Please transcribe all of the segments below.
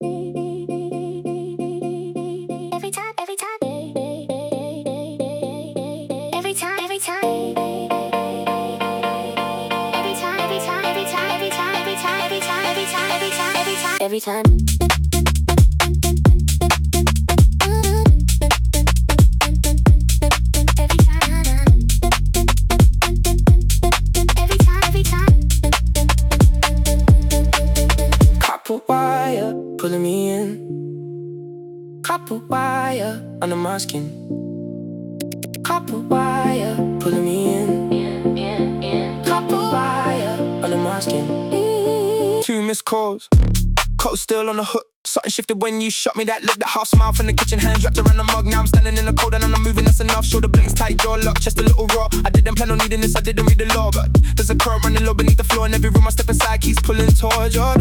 Every time, every time, every time, every time, every time, every time, every time, every time, every time, every time, every time, every time, every time, every time. Copper wire pulling me in. Copper wire under my skin. Copper wire pulling me in. Copper wire under my skin. Two missed calls, coat still on the hook. Something shifted when you shot me that look. That half smile from the kitchen, hands wrapped around the mug. Now I'm standing in the cold and I'm not moving, that's enough. Shoulder blades tight, jaw locked, just a little raw. I didn't plan on needing this, I didn't read the law. But there's a current running low beneath the floor. And every room I step inside keeps pulling towards your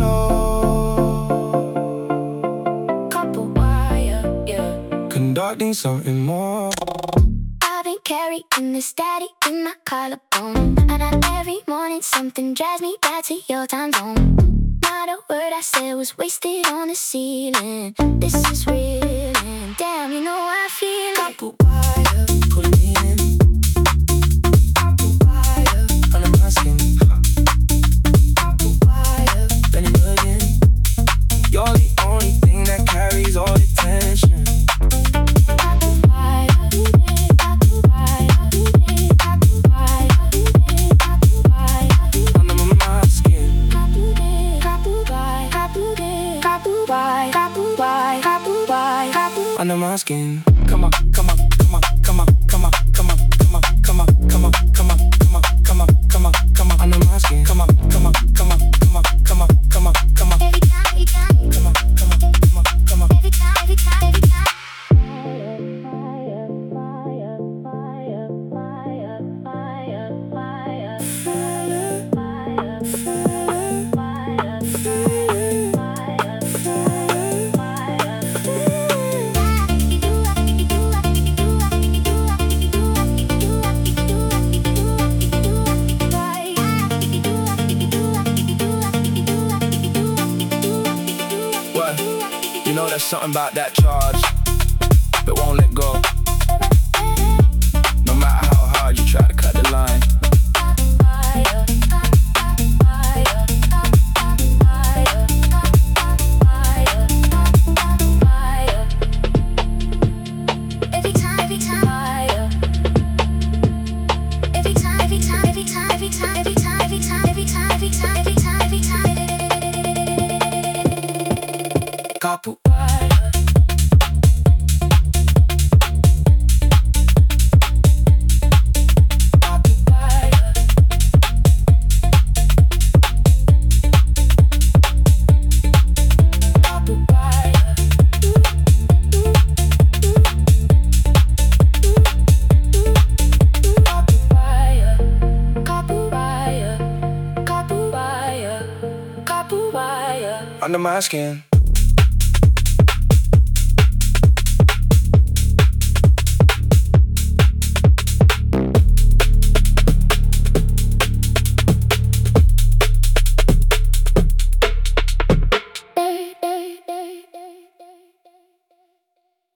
door. Copper wire, yeah. Conducting something more. I've been carrying this daddy in my collarbone, and every morning something drives me back to your time zone. Not a word I said was wasted on the ceiling. This is real, and damn, you know I feel it. Copper wire pulling me in. Copper wire under my skin. Copper wire bending again. You're the only thing that carries all the tension. Copper wire, copper wire, copper wire, copper wire Under my skin. copper wire, copper wire, copper wire, copper wire, copper. Under my skin. Come on, come on, come on, come on, come on, come on, come on, come on, come on, come on, come on, come on, come on, come on. Under my skin. Come on, come on, come on, come on, come on, come on, come on. Every time, every time, Come on, come on, come on, come on. every time, every time, every time. What? You know there's something about that charge that won't let go. No matter how hard you try to cut the line. Every time, every time, every time, every time, every time, every time, every time, every time, every time, every time, every time, every time. Copper under my skin.